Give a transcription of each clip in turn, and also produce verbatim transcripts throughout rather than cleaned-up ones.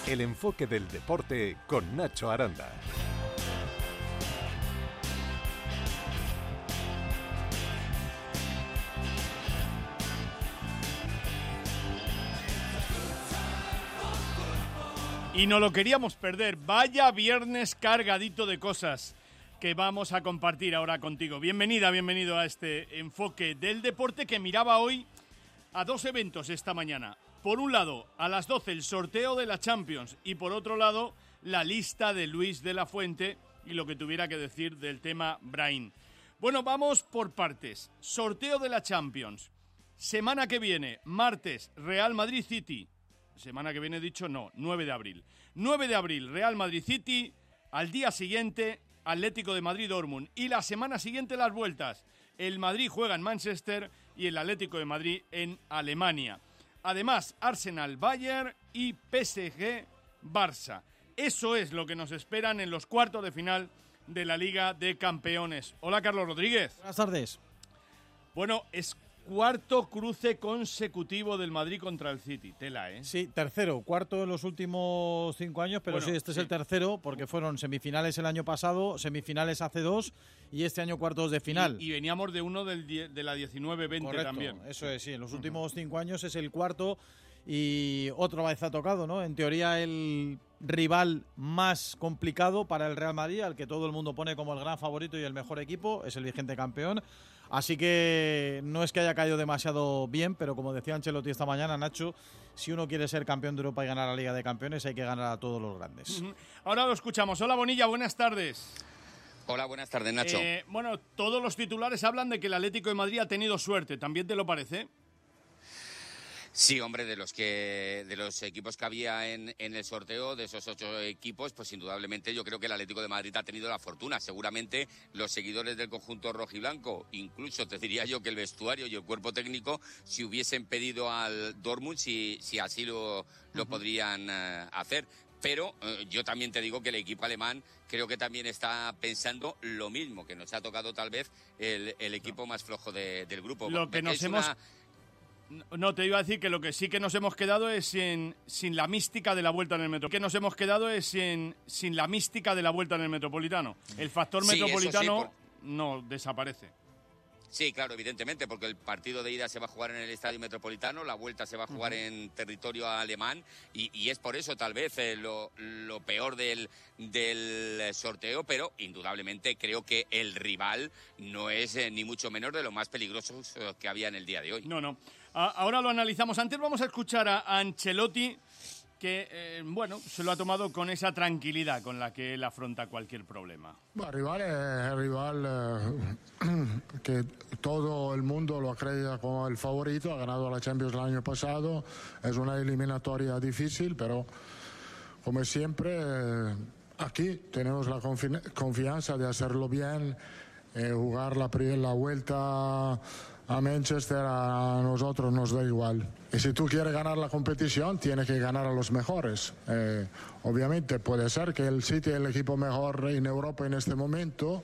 El enfoque del deporte con Nacho Aranda. Y no lo queríamos perder. Vaya viernes cargadito de cosas que vamos a compartir ahora contigo. Bienvenida, bienvenido a este enfoque del deporte que miraba hoy a dos eventos esta mañana. Por un lado, a las doce el sorteo de la Champions y por otro lado, la lista de Luis de la Fuente y lo que tuviera que decir del tema Brahim. Bueno, vamos por partes. Sorteo de la Champions. Semana que viene, martes, Real Madrid City. Semana que viene, dicho, no, nueve de abril. nueve de abril, Real Madrid City. Al día siguiente, Atlético de Madrid Dortmund. Y la semana siguiente, las vueltas. El Madrid juega en Manchester y el Atlético de Madrid en Alemania. Además, Arsenal Bayern y P S G Barça. Eso es lo que nos esperan en los cuartos de final de la Liga de Campeones. Hola, Carlos Rodríguez. Buenas tardes. Bueno, es cuarto cruce consecutivo del Madrid contra el City. Tela, ¿eh? Sí, tercero. Cuarto en los últimos cinco años, pero bueno, sí, este sí. es el tercero, porque fueron semifinales el año pasado, semifinales hace dos, y este año cuartos de final. Y, y veníamos de uno del die, de la diecinueve veinte también. Eso es, sí. En los últimos uh-huh. cinco años es el cuarto, y otra vez ha tocado, ¿no? En teoría el rival más complicado para el Real Madrid, al que todo el mundo pone como el gran favorito y el mejor equipo, es el vigente campeón. Así que no es que haya caído demasiado bien, pero como decía Ancelotti esta mañana, Nacho, si uno quiere ser campeón de Europa y ganar la Liga de Campeones, hay que ganar a todos los grandes. Uh-huh. Ahora lo escuchamos. Hola, Bonilla, buenas tardes. Hola, buenas tardes, Nacho. Eh, bueno, todos los titulares hablan de que el Atlético de Madrid ha tenido suerte. ¿También te lo parece? Sí, hombre, de los que de los equipos que había en, en el sorteo, de esos ocho equipos, pues indudablemente yo creo que el Atlético de Madrid ha tenido la fortuna. Seguramente los seguidores del conjunto rojiblanco, incluso te diría yo que el vestuario y el cuerpo técnico, si hubiesen pedido al Dortmund, si, si así lo, lo uh-huh. podrían uh, hacer. Pero eh, yo también te digo que el equipo alemán creo que también está pensando lo mismo, que nos ha tocado tal vez el, el equipo no. más flojo de, del grupo. Lo que nos es hemos... una... No, te iba a decir que lo que sí que nos hemos quedado es sin, sin la mística de la vuelta en el Metropolitano. que nos hemos quedado es sin, sin la mística de la vuelta en el Metropolitano. El factor sí, metropolitano sí, por... no desaparece. Sí, claro, evidentemente, porque el partido de ida se va a jugar en el Estadio Metropolitano, la vuelta se va a jugar uh-huh. en territorio alemán y, y es por eso tal vez eh, lo, lo peor del, del sorteo, pero indudablemente creo que el rival no es eh, ni mucho menos de los más peligrosos eh, que había en el día de hoy. No, no. A- ahora lo analizamos. Antes vamos a escuchar a Ancelotti, que, eh, bueno, se lo ha tomado con esa tranquilidad con la que él afronta cualquier problema. El rival es el rival eh, que todo el mundo lo acredita como el favorito, ha ganado la Champions el año pasado, es una eliminatoria difícil, pero como siempre, eh, aquí tenemos la confi- confianza de hacerlo bien, eh, jugar la, la vuelta a Manchester a nosotros nos da igual. Y si tú quieres ganar la competición, tienes que ganar a los mejores. Eh, obviamente puede ser que el City es el equipo mejor en Europa en este momento.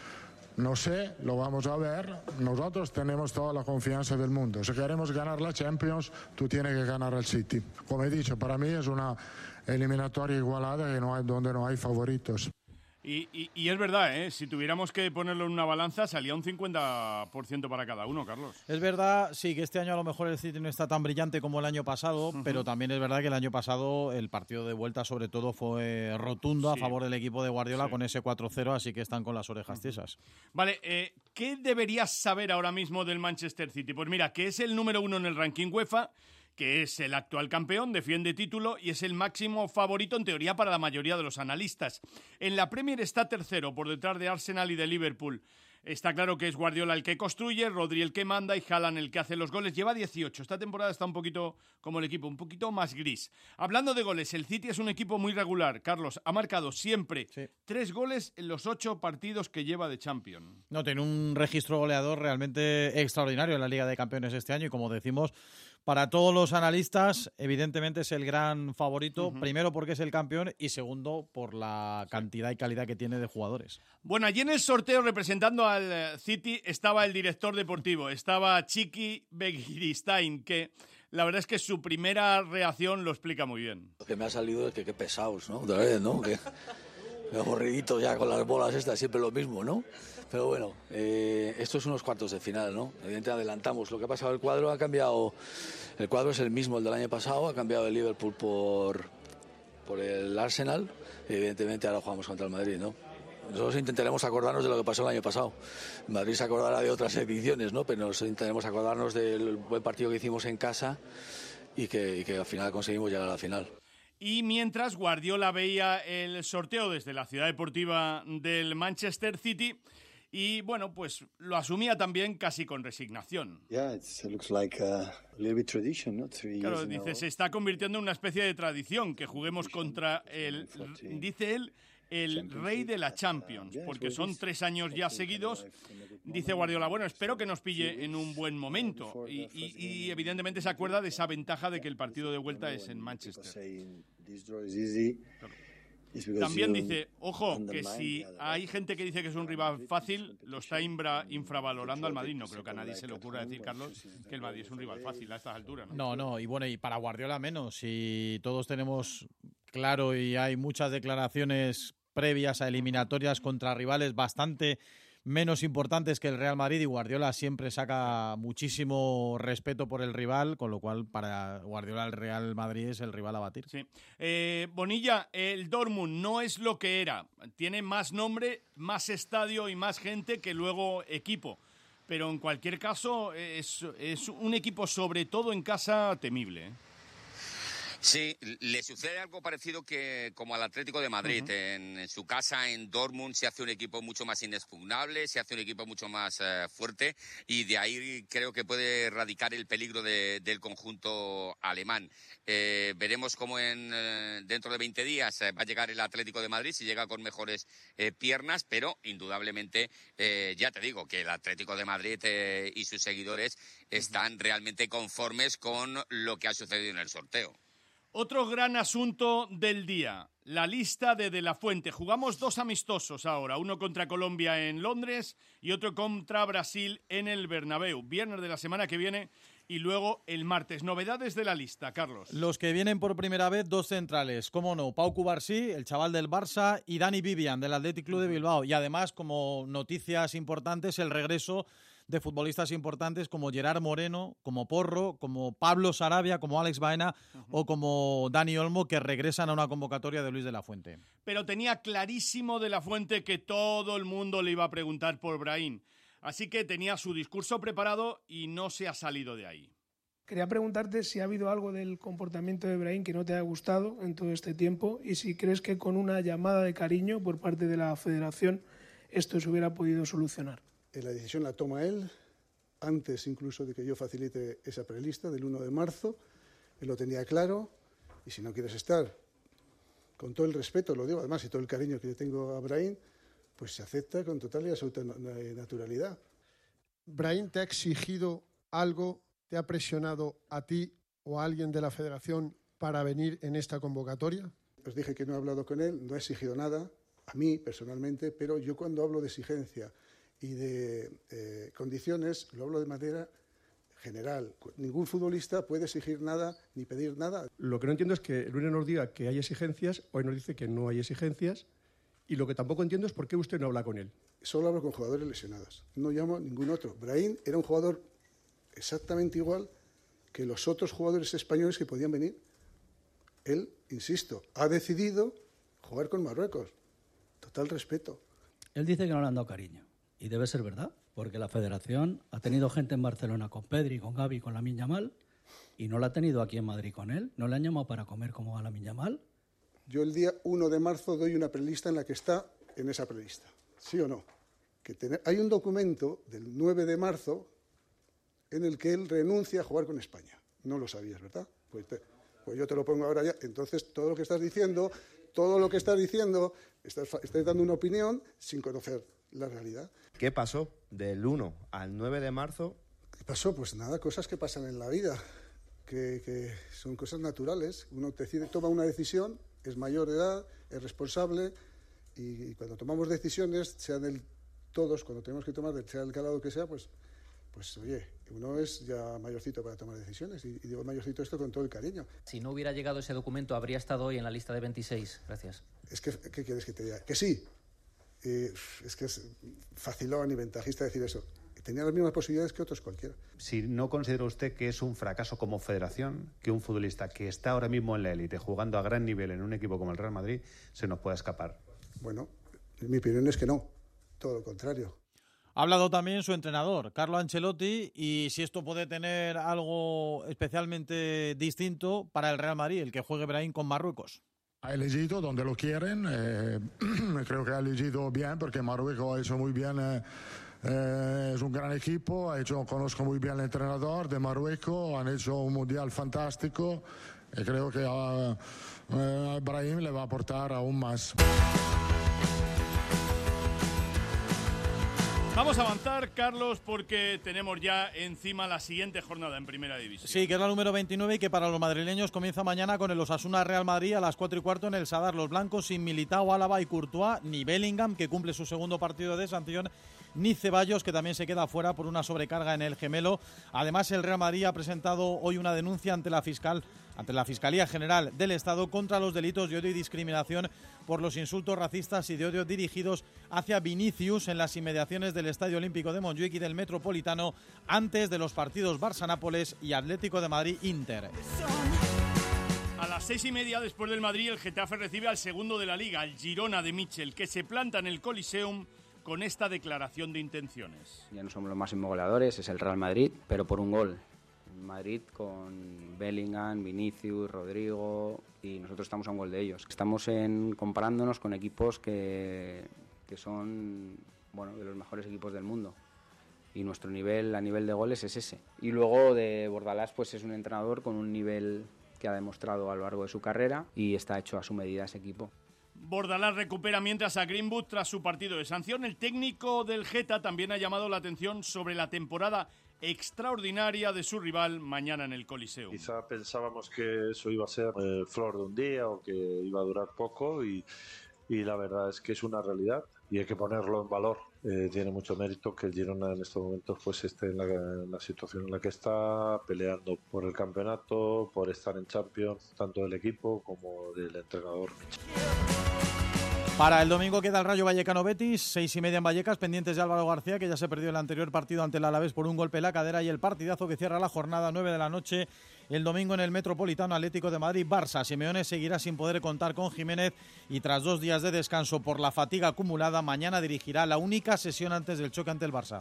No sé, lo vamos a ver. Nosotros tenemos toda la confianza del mundo. Si queremos ganar la Champions, tú tienes que ganar al City. Como he dicho, para mí es una eliminatoria igualada y no hay, donde no hay favoritos. Y, y, y es verdad, ¿eh? Si tuviéramos que ponerlo en una balanza, salía un cincuenta por ciento para cada uno, Carlos. Es verdad, sí, que este año a lo mejor el City no está tan brillante como el año pasado, uh-huh. pero también es verdad que el año pasado el partido de vuelta sobre todo fue rotundo sí. a favor del equipo de Guardiola sí. con ese cuatro cero, así que están con las orejas uh-huh. tiesas. Vale, eh, ¿qué deberías saber ahora mismo del Manchester City? Pues mira, que es el número uno en el ranking UEFA, que es el actual campeón, defiende título y es el máximo favorito en teoría para la mayoría de los analistas. En la Premier está tercero, por detrás de Arsenal y de Liverpool. Está claro que es Guardiola el que construye, Rodri el que manda y Haaland el que hace los goles. Lleva dieciocho. Esta temporada está un poquito como el equipo, un poquito más gris. Hablando de goles, el City es un equipo muy regular. Carlos, ha marcado siempre sí. tres goles en los ocho partidos que lleva de Champions. No, tiene un registro goleador realmente extraordinario en la Liga de Campeones este año y como decimos, para todos los analistas, evidentemente es el gran favorito, uh-huh. primero porque es el campeón y segundo por la cantidad y calidad que tiene de jugadores. Bueno, allí en el sorteo representando al City estaba el director deportivo, estaba Chiqui Begiristain, que la verdad es que su primera reacción lo explica muy bien. Lo que me ha salido es que qué pesados, ¿no? Otra vez, ¿no? Que, que aburridito ya con las bolas estas, siempre lo mismo, ¿no? Pero bueno, eh, esto es unos cuartos de final, ¿no? Evidentemente adelantamos. Lo que ha pasado, el cuadro ha cambiado, el cuadro es el mismo el del año pasado, ha cambiado el Liverpool por, por el Arsenal, y evidentemente ahora jugamos contra el Madrid, ¿no? Nosotros intentaremos acordarnos de lo que pasó el año pasado. Madrid se acordará de otras ediciones, ¿no? Pero nosotros intentaremos acordarnos del buen partido que hicimos en casa y que, y que al final conseguimos llegar a la final. Y mientras Guardiola veía el sorteo desde la ciudad deportiva del Manchester City, y bueno, pues lo asumía también casi con resignación. Yeah, it looks like a little bit tradition, no? Three Claro, years dice, now. se está convirtiendo en una especie de tradición que juguemos contra el, dice él, el rey de la Champions, porque son tres años ya seguidos. Dice Guardiola, bueno, espero que nos pille en un buen momento. Y, y, y evidentemente se acuerda de esa ventaja de que el partido de vuelta es en Manchester. También dice, ojo, que si hay gente que dice que es un rival fácil, lo está infra, infravalorando al Madrid. No creo que a nadie se le ocurra decir, Carlos, que el Madrid es un rival fácil a estas alturas, ¿no? No, no, y bueno, y para Guardiola menos. Si todos tenemos claro y hay muchas declaraciones previas a eliminatorias contra rivales bastante menos importantes que el Real Madrid, y Guardiola siempre saca muchísimo respeto por el rival, con lo cual para Guardiola el Real Madrid es el rival a batir. Sí. Eh, Bonilla, el Dortmund no es lo que era. Tiene más nombre, más estadio y más gente que luego equipo. Pero en cualquier caso es, es un equipo, sobre todo en casa, temible, ¿eh? Sí, le sucede algo parecido que como al Atlético de Madrid. Uh-huh. en, en su casa, en Dortmund, se hace un equipo mucho más inexpugnable, se hace un equipo mucho más uh, fuerte, y de ahí creo que puede radicar el peligro de, del conjunto alemán. Eh, veremos cómo en, eh, dentro de veinte días eh, va a llegar el Atlético de Madrid, si llega con mejores eh, piernas, pero indudablemente, eh, ya te digo, que el Atlético de Madrid eh, y sus seguidores están uh-huh. realmente conformes con lo que ha sucedido en el sorteo. Otro gran asunto del día, la lista de De La Fuente. Jugamos dos amistosos ahora, uno contra Colombia en Londres y otro contra Brasil en el Bernabéu. Viernes de la semana que viene y luego el martes. Novedades de la lista, Carlos. Los que vienen por primera vez, dos centrales. Cómo no, Pau Cubarsí, el chaval del Barça, y Dani Vivian, del Athletic Club de Bilbao. Y además, como noticias importantes, el regreso de futbolistas importantes como Gerard Moreno, como Porro, como Pablo Sarabia, como Alex Baena uh-huh. o como Dani Olmo, que regresan a una convocatoria de Luis de la Fuente. Pero tenía clarísimo De La Fuente que todo el mundo le iba a preguntar por Brahim. Así que tenía su discurso preparado y no se ha salido de ahí. Quería preguntarte si ha habido algo del comportamiento de Brahim que no te haya gustado en todo este tiempo y si crees que con una llamada de cariño por parte de la Federación esto se hubiera podido solucionar. La decisión la toma él, antes incluso de que yo facilite esa prelista del uno de marzo. Él lo tenía claro, y si no quieres estar, con todo el respeto, lo digo además, y todo el cariño que le tengo a Brahim, pues se acepta con total y absoluta naturalidad. ¿Brahim te ha exigido algo, te ha presionado a ti o a alguien de la Federación para venir en esta convocatoria? Os dije que no he hablado con él, no he exigido nada, a mí personalmente, pero yo cuando hablo de exigencia y de eh, condiciones, lo hablo de manera general. Ningún futbolista puede exigir nada ni pedir nada. Lo que no entiendo es que el lunes nos diga que hay exigencias, hoy nos dice que no hay exigencias, y lo que tampoco entiendo es por qué usted no habla con él. Solo hablo con jugadores lesionados, no llamo a ningún otro. Brahim era un jugador exactamente igual que los otros jugadores españoles que podían venir. Él, insisto, ha decidido jugar con Marruecos. Total respeto. Él dice que no le han dado cariño. Y debe ser verdad, porque la Federación ha tenido gente en Barcelona con Pedri, con Gavi, con Lamine Yamal, y no la ha tenido aquí en Madrid con él. ¿No le han llamado para comer como a Lamine Yamal? Yo el día uno de marzo doy una prelista en la que está en esa prelista. ¿Sí o no? Que tener... Hay un documento del nueve de marzo en el que él renuncia a jugar con España. No lo sabías, ¿verdad? Pues, te... pues yo te lo pongo ahora ya. Entonces, todo lo que estás diciendo, todo lo que estás diciendo, estás, estás dando una opinión sin conocer la realidad. ¿Qué pasó del uno al nueve de marzo? ¿Qué pasó? Pues nada, cosas que pasan en la vida, que, que son cosas naturales. Uno decide, toma una decisión, es mayor de edad, es responsable, y, y cuando tomamos decisiones, sean el, todos, cuando tenemos que tomar, sea el calado que sea, pues, pues oye, Uno es ya mayorcito para tomar decisiones, y, y digo mayorcito esto con todo el cariño. Si no hubiera llegado ese documento, ¿habría estado hoy en la lista de veintiséis? Gracias. Es que, ¿qué quieres que te diga? Que sí. Eh, es que es facilón y ventajista decir eso. Tenía las mismas posibilidades que otros cualquiera. Si no considera usted que es un fracaso como federación que un futbolista que está ahora mismo en la élite, jugando a gran nivel en un equipo como el Real Madrid, se nos pueda escapar. Bueno, mi opinión es que no, todo lo contrario. Ha hablado también su entrenador, Carlo Ancelotti, y si esto puede tener algo especialmente distinto para el Real Madrid, el que juegue Brahim con Marruecos. Ha elegido donde lo quieren, eh, creo que ha elegido bien porque Marruecos ha hecho muy bien, eh, eh, es un gran equipo, ha hecho, conozco muy bien al entrenador de Marruecos, han hecho un mundial fantástico y creo que a, a Brahim le va a aportar aún más. Vamos a avanzar, Carlos, porque tenemos ya encima la siguiente jornada en Primera División. Sí, que es la número veintinueve y que para los madrileños comienza mañana con el Osasuna Real Madrid a las cuatro y cuarto en el Sadar. Los blancos sin Militao, Álava y Courtois, ni Bellingham, que cumple su segundo partido de sanción, ni Ceballos, que también se queda fuera por una sobrecarga en el gemelo. Además, el Real Madrid ha presentado hoy una denuncia ante la fiscal ante la Fiscalía General del Estado contra los delitos de odio y discriminación por los insultos racistas y de odio dirigidos hacia Vinicius en las inmediaciones del Estadio Olímpico de Montjuic y del Metropolitano antes de los partidos Barça-Nápoles y Atlético de Madrid-Inter. A las seis y media, después del Madrid, el Getafe recibe al segundo de la Liga, el Girona de Michel, que se planta en el Coliseum con esta declaración de intenciones. Ya no somos los máximos goleadores, es el Real Madrid, pero por un gol. Madrid con Bellingham, Vinicius, Rodrigo, y nosotros estamos a un gol de ellos. Estamos en, comparándonos con equipos que, que son, bueno, de los mejores equipos del mundo, y nuestro nivel a nivel de goles es ese. Y luego de Bordalás, pues es un entrenador con un nivel que ha demostrado a lo largo de su carrera y está hecho a su medida ese equipo. Bordalás recupera mientras a Greenwood tras su partido de sanción. El técnico del Geta también ha llamado la atención sobre la temporada extraordinaria de su rival mañana en el Coliseum. Quizá pensábamos que eso iba a ser eh, flor de un día o que iba a durar poco y, y la verdad es que es una realidad y hay que ponerlo en valor. Eh, tiene mucho mérito que el Girona en estos momentos pues esté en la, en la situación en la que está, peleando por el campeonato, por estar en Champions, tanto del equipo como del entrenador. Para el domingo queda el Rayo Vallecano Betis, seis y media en Vallecas, pendientes de Álvaro García, que ya se perdió el anterior partido ante el Alavés por un golpe en la cadera, y el partidazo que cierra la jornada, nueve de la noche, el domingo en el Metropolitano, Atlético de Madrid Barça. Simeone seguirá sin poder contar con Jiménez y tras dos días de descanso por la fatiga acumulada, mañana dirigirá la única sesión antes del choque ante el Barça.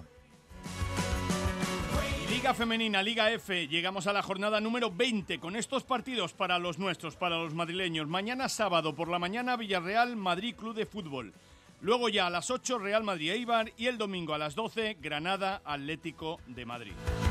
Liga Femenina, Liga F, llegamos a la jornada número veinte con estos partidos para los nuestros, para los madrileños. Mañana sábado por la mañana Villarreal, Madrid Club de Fútbol. Luego ya a las ocho Real Madrid Eibar y el domingo a las doce Granada Atlético de Madrid.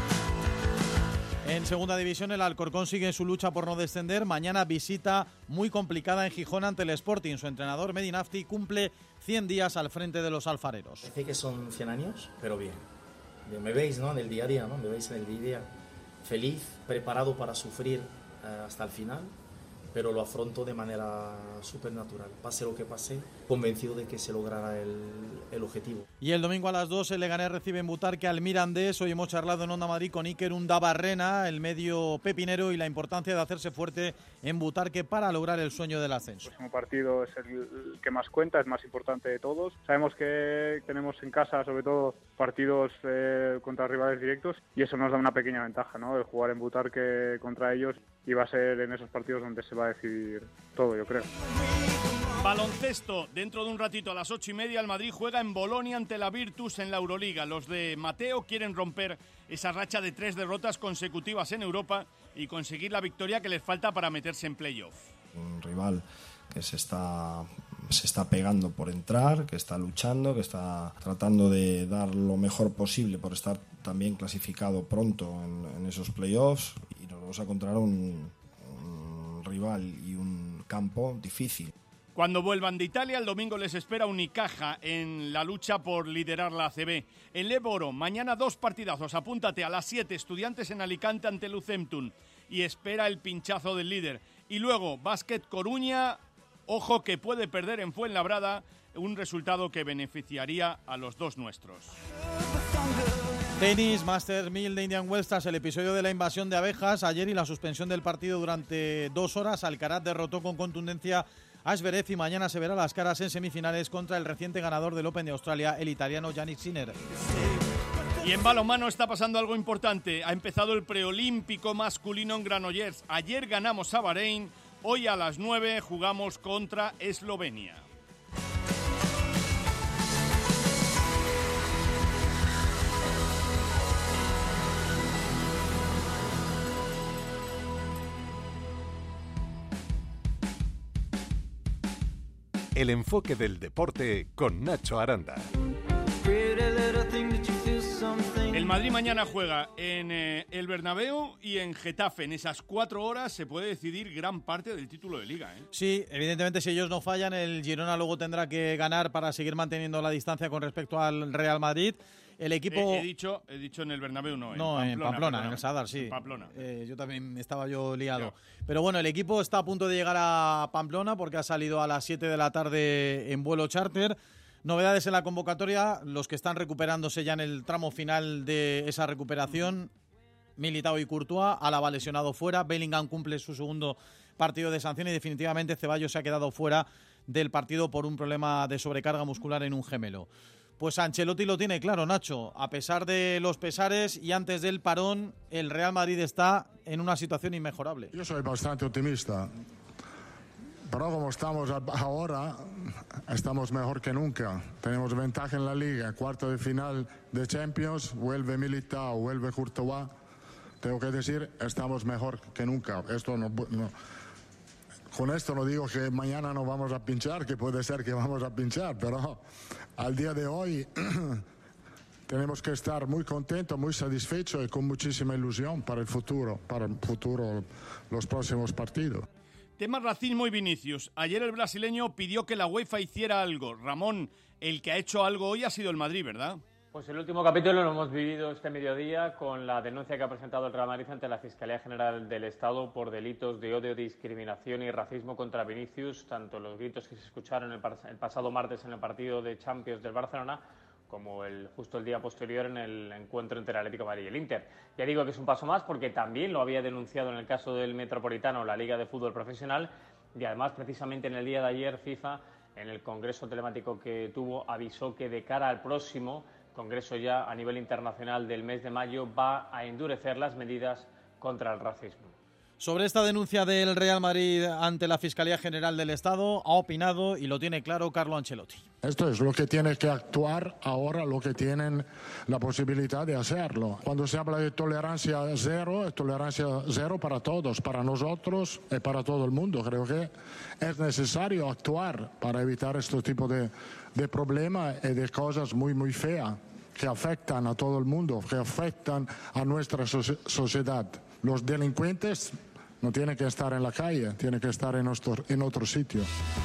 En segunda división el Alcorcón sigue su lucha por no descender. Mañana visita muy complicada en Gijón ante el Sporting. Su entrenador Medinafti cumple cien días al frente de los alfareros. Parece que son cien años, pero bien. Me veis, ¿no? En el día a día, ¿no? Me veis en el día a día feliz, preparado para sufrir eh, hasta el final, pero lo afronto de manera súper natural. Pase lo que pase, convencido de que se logrará el, el objetivo. Y el domingo a las dos el Leganés recibe en Butarque al Mirandés. Hoy hemos charlado en Onda Madrid con Iker Undabarrena, el medio pepinero, y la importancia de hacerse fuerte en Butarque para lograr el sueño del ascenso. El próximo partido es el que más cuenta, es más importante de todos. Sabemos que tenemos en casa, sobre todo, partidos eh, contra rivales directos, y eso nos da una pequeña ventaja, ¿no? El jugar en Butarque contra ellos, y va a ser en esos partidos donde se va a decidir todo, yo creo. Baloncesto, dentro de un ratito a las ocho y media el Madrid juega en Bolonia ante la Virtus en la Euroliga. Los de Mateo quieren romper esa racha de tres derrotas consecutivas en Europa y conseguir la victoria que les falta para meterse en playoff. Un rival que se está, se está pegando por entrar, que está luchando, que está tratando de dar lo mejor posible por estar también clasificado pronto en, en esos playoffs, y nos vamos a encontrar un, un rival y un campo difícil. Cuando vuelvan de Italia, el domingo les espera Unicaja en la lucha por liderar la A C B. En Leboro, mañana dos partidazos. Apúntate a las siete, Estudiantes en Alicante ante Lucentum. Y espera el pinchazo del líder. Y luego, Básquet Coruña, ojo que puede perder en Fuenlabrada, un resultado que beneficiaría a los dos nuestros. Tenis, Masters mil de Indian Wells tras el episodio de la invasión de abejas ayer y la suspensión del partido durante dos horas. Alcaraz derrotó con contundencia a Zverev y mañana se verá las caras en semifinales contra el reciente ganador del Open de Australia, el italiano Jannik Sinner. Y en balonmano está pasando algo importante. Ha empezado el preolímpico masculino en Granollers. Ayer ganamos a Bahrein, hoy a las nueve jugamos contra Eslovenia. El enfoque del deporte con Nacho Aranda. El Madrid mañana juega en eh, el Bernabéu y en Getafe. En esas cuatro horas se puede decidir gran parte del título de Liga, ¿eh? Sí, evidentemente si ellos no fallan, el Girona luego tendrá que ganar para seguir manteniendo la distancia con respecto al Real Madrid. El equipo... Eh, he, dicho, he dicho en el Bernabéu, no, en no, Pamplona. en Pamplona, perdón, en el Sadar, sí. En Pamplona. Eh, yo también estaba yo liado. Yo. Pero bueno, el equipo está a punto de llegar a Pamplona porque ha salido a las siete de la tarde en vuelo charter. Novedades en la convocatoria, los que están recuperándose ya en el tramo final de esa recuperación, Militao y Courtois, Álava lesionado fuera, Bellingham cumple su segundo partido de sanción y definitivamente Ceballos se ha quedado fuera del partido por un problema de sobrecarga muscular en un gemelo. Pues Ancelotti lo tiene claro, Nacho, a pesar de los pesares y antes del parón, el Real Madrid está en una situación inmejorable. Yo soy bastante optimista. Pero como estamos ahora, estamos mejor que nunca. Tenemos ventaja en la Liga, cuarto de final de Champions, vuelve Militao, vuelve Courtois. Tengo que decir, estamos mejor que nunca. Esto no, no, con esto no digo que mañana no vamos a pinchar, que puede ser que vamos a pinchar, pero al día de hoy tenemos que estar muy contentos, muy satisfechos y con muchísima ilusión para el futuro, para el futuro, los próximos partidos. Tema racismo y Vinicius. Ayer el brasileño pidió que la UEFA hiciera algo. Ramón, el que ha hecho algo hoy ha sido el Madrid, ¿verdad? Pues el último capítulo lo hemos vivido este mediodía con la denuncia que ha presentado el Real Madrid ante la Fiscalía General del Estado por delitos de odio, discriminación y racismo contra Vinicius, tanto los gritos que se escucharon el, el pasado martes en el partido de Champions del Barcelona como el, justo el día posterior en el encuentro entre el Atlético de Madrid y el Inter. Ya digo que es un paso más porque también lo había denunciado en el caso del Metropolitano la Liga de Fútbol Profesional y además precisamente en el día de ayer FIFA, en el congreso telemático que tuvo, avisó que de cara al próximo congreso ya a nivel internacional del mes de mayo va a endurecer las medidas contra el racismo. Sobre esta denuncia del Real Madrid ante la Fiscalía General del Estado ha opinado y lo tiene claro Carlo Ancelotti. Esto es lo que tiene que actuar ahora, lo que tienen la posibilidad de hacerlo. Cuando se habla de tolerancia cero, es tolerancia cero para todos, para nosotros y para todo el mundo. Creo que es necesario actuar para evitar este tipo de, de problemas y de cosas muy, muy feas que afectan a todo el mundo, que afectan a nuestra so- sociedad. Los delincuentes no tienen que estar en la calle, tienen que estar en otro, en otro sitio.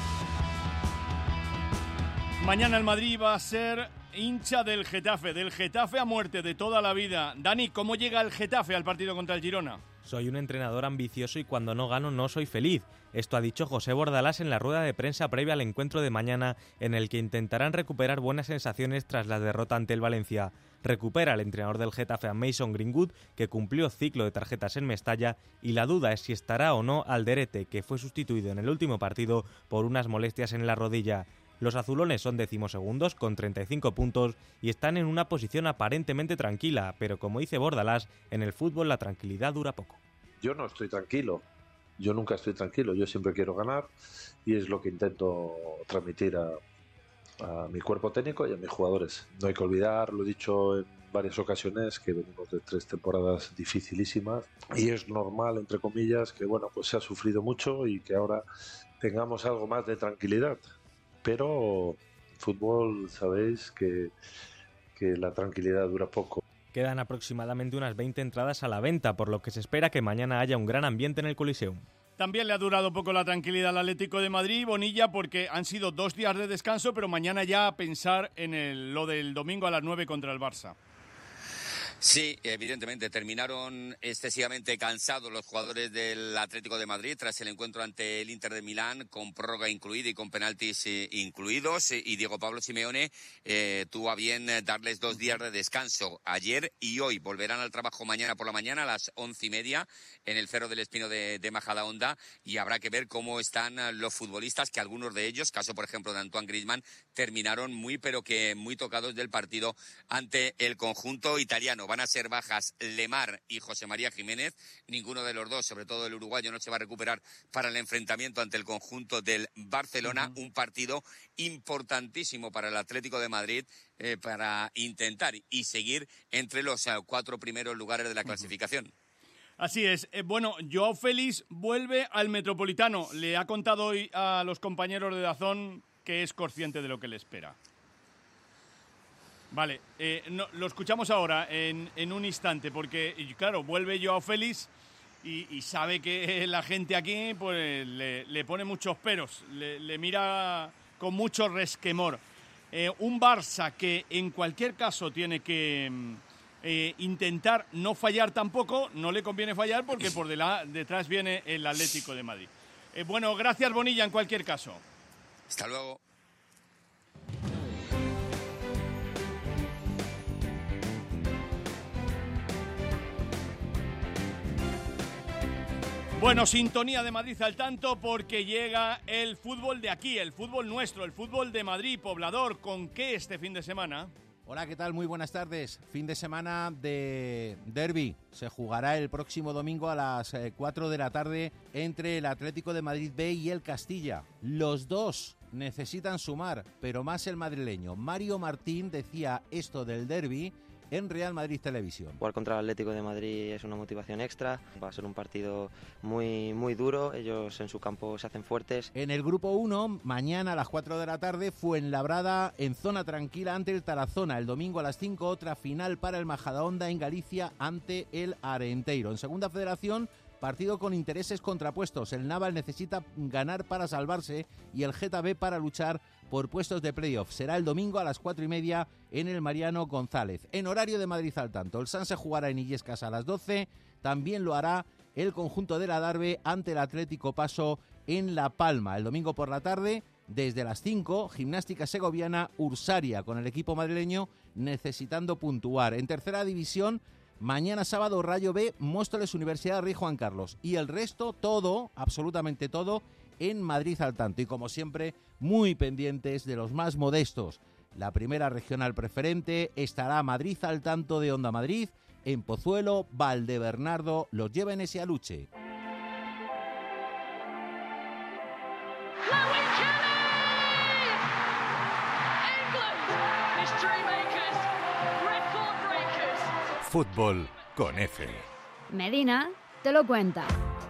Mañana el Madrid va a ser hincha del Getafe, del Getafe a muerte de toda la vida. Dani, ¿cómo llega el Getafe al partido contra el Girona? Soy un entrenador ambicioso y cuando no gano no soy feliz. Esto ha dicho José Bordalás en la rueda de prensa previa al encuentro de mañana, en el que intentarán recuperar buenas sensaciones tras la derrota ante el Valencia. Recupera el entrenador del Getafe a Mason Greenwood, que cumplió ciclo de tarjetas en Mestalla, y la duda es si estará o no Alderete, que fue sustituido en el último partido por unas molestias en la rodilla. Los azulones son decimosegundos con treinta y cinco puntos y están en una posición aparentemente tranquila, pero como dice Bordalás, en el fútbol la tranquilidad dura poco. Yo no estoy tranquilo, yo nunca estoy tranquilo, yo siempre quiero ganar y es lo que intento transmitir a, a mi cuerpo técnico y a mis jugadores. No hay que olvidar, lo he dicho en varias ocasiones, que venimos de tres temporadas dificilísimas y es normal, entre comillas, que bueno, pues se ha sufrido mucho y que ahora tengamos algo más de tranquilidad. Pero fútbol, sabéis que, que la tranquilidad dura poco. Quedan aproximadamente unas veinte entradas a la venta, por lo que se espera que mañana haya un gran ambiente en el Coliseum. También le ha durado poco la tranquilidad al Atlético de Madrid, Bonilla, porque han sido dos días de descanso, pero mañana ya a pensar en el, lo del domingo a las nueve contra el Barça. Sí, evidentemente terminaron excesivamente cansados los jugadores del Atlético de Madrid tras el encuentro ante el Inter de Milán, con prórroga incluida y con penaltis eh, incluidos, y Diego Pablo Simeone eh, tuvo a bien darles dos días de descanso ayer y hoy. Volverán al trabajo mañana por la mañana a las once y media en el Cerro del Espino de, de Majadahonda, y habrá que ver cómo están los futbolistas, que algunos de ellos, caso por ejemplo de Antoine Griezmann, terminaron muy pero que muy tocados del partido ante el conjunto italiano. Van a ser bajas Lemar y José María Jiménez. Ninguno de los dos, sobre todo el uruguayo, no se va a recuperar para el enfrentamiento ante el conjunto del Barcelona. Uh-huh. Un partido importantísimo para el Atlético de Madrid eh, para intentar y seguir entre los uh, cuatro primeros lugares de la clasificación. Uh-huh. Así es. Eh, bueno, Joao Félix vuelve al Metropolitano. Le ha contado hoy a los compañeros de DAZN que es consciente de lo que le espera. Vale, eh, no, lo escuchamos ahora en, en un instante, porque, claro, vuelve Joao Félix y, y sabe que la gente aquí pues le, le pone muchos peros, le, le mira con mucho resquemor. Eh, un Barça que en cualquier caso tiene que eh, intentar no fallar tampoco, no le conviene fallar porque por de la, detrás viene el Atlético de Madrid. Eh, bueno, gracias Bonilla en cualquier caso. Hasta luego. Bueno, sintonía de Madrid al tanto, porque llega el fútbol de aquí, el fútbol nuestro, el fútbol de Madrid, Poblador. ¿Con qué este fin de semana? Hola, ¿qué tal? Muy buenas tardes. Fin de semana de derbi. Se jugará el próximo domingo a las cuatro de la tarde entre el Atlético de Madrid B y el Castilla. Los dos necesitan sumar, pero más el madrileño. Mario Martín decía esto del derbi en Real Madrid Televisión. Jugar contra el Atlético de Madrid es una motivación extra, va a ser un partido muy, muy duro, ellos en su campo se hacen fuertes. En el grupo uno, mañana a las cuatro de la tarde, Fuenlabrada en zona tranquila ante el Tarazona. El domingo a las cinco, otra final para el Majadahonda en Galicia ante el Arenteiro. En Segunda Federación, partido con intereses contrapuestos. El Naval necesita ganar para salvarse y el Geta B para luchar por puestos de playoff. Será el domingo a las cuatro y media en el Mariano González. En horario de Madrid al tanto, el Sanse jugará en Illescas a las doce. También lo hará el conjunto de la Darbe ante el Atlético Paso en La Palma. El domingo por la tarde, desde las cinco, Gimnástica Segoviana Ursaria, con el equipo madrileño necesitando puntuar. En tercera división, mañana sábado Rayo B, Móstoles Universidad Rey Juan Carlos. Y el resto, todo, absolutamente todo, en Madrid al tanto. Y como siempre, muy pendientes de los más modestos. La primera regional preferente estará Madrid al tanto de Onda Madrid. En Pozuelo, Valdebernardo, los Llévenes y Aluche. Fútbol con F. Medina te lo cuenta.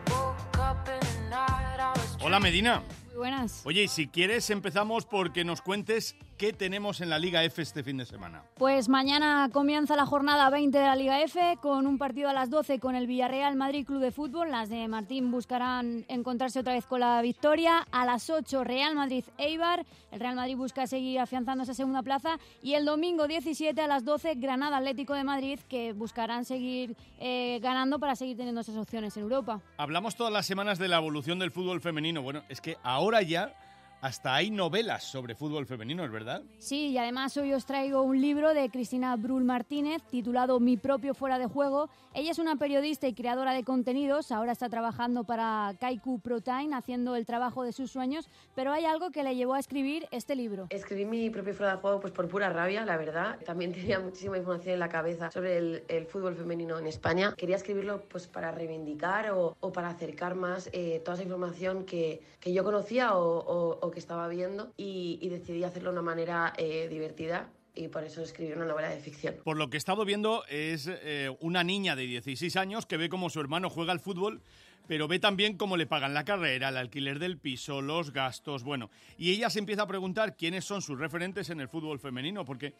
Hola Medina. Muy buenas. Oye, y si quieres empezamos porque nos cuentes qué tenemos en la Liga F este fin de semana. Pues mañana comienza la jornada veinte de la Liga F con un partido a las doce con el Villarreal Madrid Club de Fútbol. Las de Martín buscarán encontrarse otra vez con la victoria. A las ocho Real Madrid Eibar. El Real Madrid busca seguir afianzando esa segunda plaza. Y el domingo diecisiete a las doce Granada Atlético de Madrid, que buscarán seguir eh, ganando para seguir teniendo esas opciones en Europa. Hablamos todas las semanas de la evolución del fútbol femenino. Bueno, es que ahora ya hasta hay novelas sobre fútbol femenino, ¿es verdad? Sí, y además hoy os traigo un libro de Cristina Brull Martínez titulado Mi propio fuera de juego. Ella es una periodista y creadora de contenidos, ahora está trabajando para Kaiku Protein, haciendo el trabajo de sus sueños, pero hay algo que le llevó a escribir este libro. Escribí Mi propio fuera de juego pues por pura rabia, la verdad. También tenía muchísima información en la cabeza sobre el, el fútbol femenino en España. Quería escribirlo pues para reivindicar o, o para acercar más eh, toda esa información que, que yo conocía o, o, o que estaba viendo y, y decidí hacerlo de una manera eh, divertida y por eso escribí una novela de ficción. Por lo que he estado viendo es eh, una niña de dieciséis años que ve cómo su hermano juega al fútbol, pero ve también cómo le pagan la carrera, el alquiler del piso, los gastos, bueno. Y ella se empieza a preguntar quiénes son sus referentes en el fútbol femenino, porque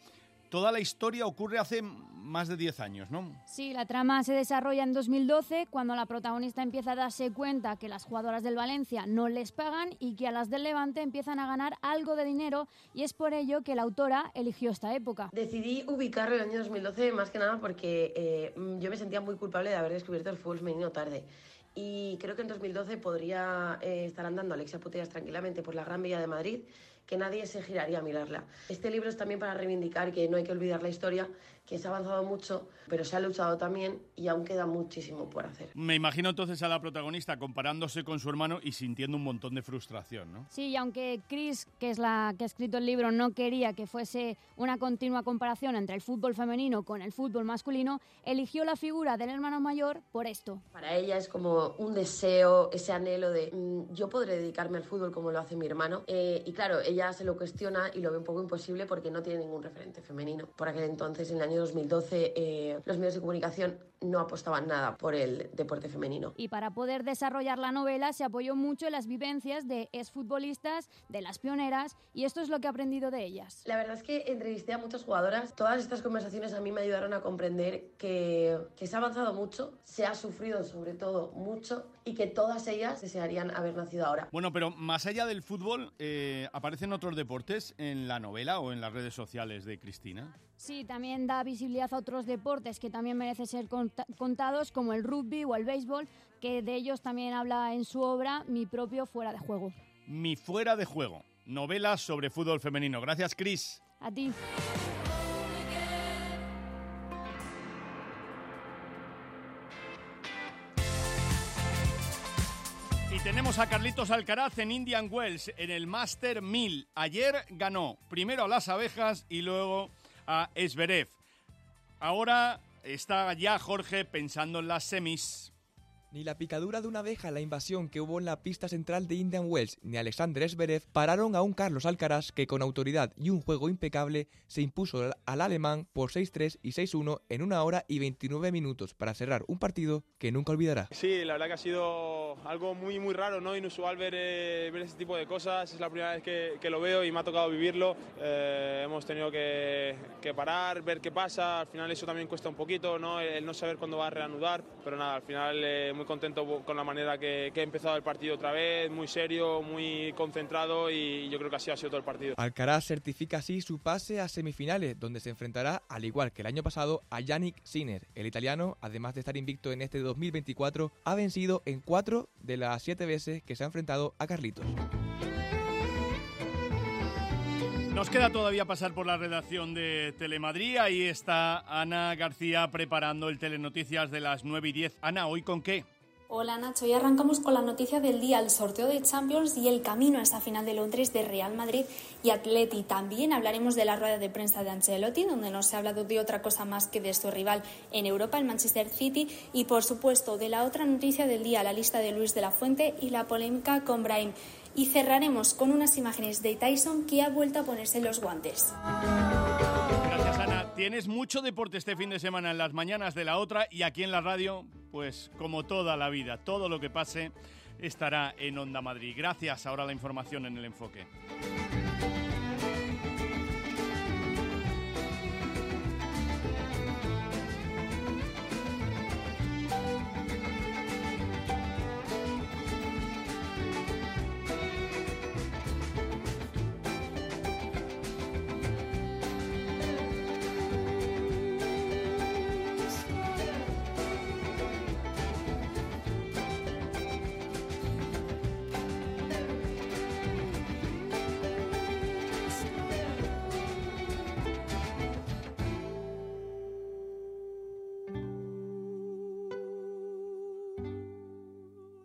toda la historia ocurre hace más de diez años, ¿no? Sí, la trama se desarrolla en dos mil doce, cuando la protagonista empieza a darse cuenta que las jugadoras del Valencia no les pagan y que a las del Levante empiezan a ganar algo de dinero, y es por ello que la autora eligió esta época. Decidí ubicarlo en el año dos mil doce más que nada porque eh, yo me sentía muy culpable de haber descubierto el fútbol femenino tarde. Y creo que en dos mil doce podría eh, estar andando Alexia Putellas tranquilamente por la Gran Vía de Madrid, que nadie se giraría a mirarla. Este libro es también para reivindicar que no hay que olvidar la historia, que se ha avanzado mucho, pero se ha luchado también y aún queda muchísimo por hacer. Me imagino entonces a la protagonista comparándose con su hermano y sintiendo un montón de frustración, ¿no? Sí, y aunque Chris, que es la que ha escrito el libro, no quería que fuese una continua comparación entre el fútbol femenino con el fútbol masculino, eligió la figura del hermano mayor por esto. Para ella es como un deseo, ese anhelo de mmm, yo podré dedicarme al fútbol como lo hace mi hermano. Eh, y claro, ella se lo cuestiona y lo ve un poco imposible porque no tiene ningún referente femenino. Por aquel entonces, en el año dos mil doce, eh, los medios de comunicación no apostaban nada por el deporte femenino. Y para poder desarrollar la novela se apoyó mucho en las vivencias de exfutbolistas, de las pioneras, y esto es lo que he aprendido de ellas. La verdad es que entrevisté a muchas jugadoras. Todas estas conversaciones a mí me ayudaron a comprender que, que se ha avanzado mucho, se ha sufrido sobre todo mucho y que todas ellas desearían haber nacido ahora. Bueno, pero más allá del fútbol, eh, ¿aparecen otros deportes en la novela o en las redes sociales de Cristina? Sí, también da visibilidad a otros deportes que también merecen ser contados, como el rugby o el béisbol, que de ellos también habla en su obra Mi propio fuera de juego. Mi fuera de juego, novela sobre fútbol femenino. Gracias, Cris. A ti. Y tenemos a Carlitos Alcaraz en Indian Wells, en el Master mil. Ayer ganó primero a las abejas y luego a Zverev. Ahora está ya Jorge pensando en las semis. Ni la picadura de una abeja en la invasión que hubo en la pista central de Indian Wells ni Alexander Zverev pararon a un Carlos Alcaraz que con autoridad y un juego impecable se impuso al alemán por seis tres y seis uno en una hora y veintinueve minutos para cerrar un partido que nunca olvidará. Sí, la verdad que ha sido algo muy muy raro, ¿no? Inusual ver, eh, ver ese tipo de cosas. Es la primera vez que, que lo veo y me ha tocado vivirlo. Eh, hemos tenido que, que parar, ver qué pasa. Al final eso también cuesta un poquito, ¿no? El no saber cuándo va a reanudar, pero nada, al final eh, muy contento con la manera que, que ha empezado el partido otra vez, muy serio, muy concentrado y yo creo que así ha sido todo el partido. Alcaraz certifica así su pase a semifinales, donde se enfrentará, al igual que el año pasado, a Jannik Sinner. El italiano, además de estar invicto en este dos mil veinticuatro, ha vencido en cuatro de las siete veces que se ha enfrentado a Carlitos. Nos queda todavía pasar por la redacción de Telemadrid. Ahí está Ana García preparando el Telenoticias de las nueve y diez. Ana, ¿hoy con qué? Hola Nacho, hoy arrancamos con la noticia del día, el sorteo de Champions y el camino a esta final de Londres de Real Madrid y Atleti. También hablaremos de la rueda de prensa de Ancelotti, donde no se ha hablado de otra cosa más que de su rival en Europa, el Manchester City, y por supuesto de la otra noticia del día, la lista de Luis de la Fuente y la polémica con Brahim. Y cerraremos con unas imágenes de Tyson, que ha vuelto a ponerse los guantes. Gracias, Ana. Tienes mucho deporte este fin de semana en las mañanas de la otra y aquí en la radio, pues como toda la vida, todo lo que pase estará en Onda Madrid. Gracias. Ahora la información en el enfoque.